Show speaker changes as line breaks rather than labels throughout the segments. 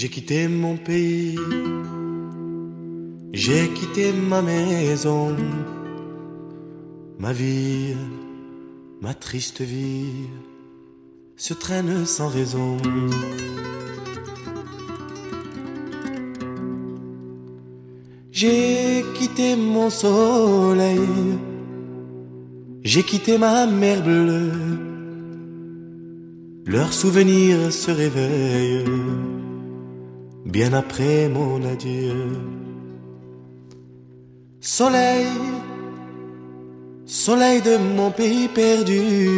J'ai quitté mon pays, j'ai quitté ma maison, ma vie, ma triste vie se traîne sans raison. J'ai quitté mon soleil, j'ai quitté ma mer bleue. Leurs souvenirs se réveillent bien après mon adieu. Soleil, soleil de mon pays perdu,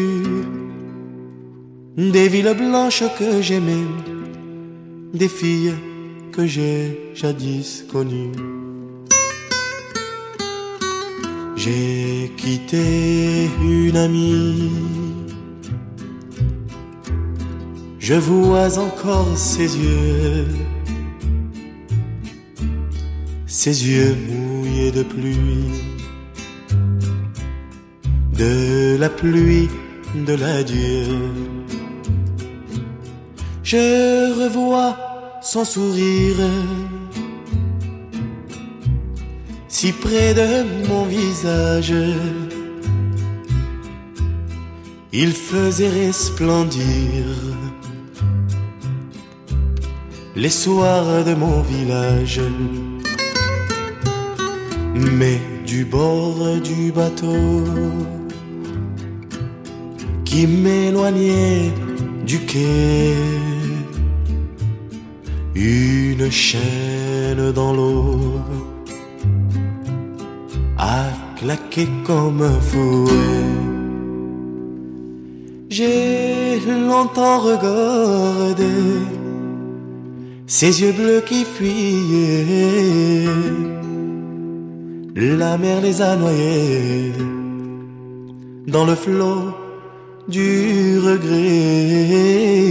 des villes blanches que j'aimais, des filles que j'ai jadis connues. J'ai quitté une amie, je vois encore ses yeux mouillés de pluie, de la pluie de l'adieu. Je revois son sourire si près de mon visage, il faisait resplendir les soirs de mon village. Mais du bord du bateau qui m'éloignait du quai, une chaîne dans l'eau a claqué comme un fouet. J'ai longtemps regardé ses yeux bleus qui fuyaient, la mer les a noyés dans le flot du regret.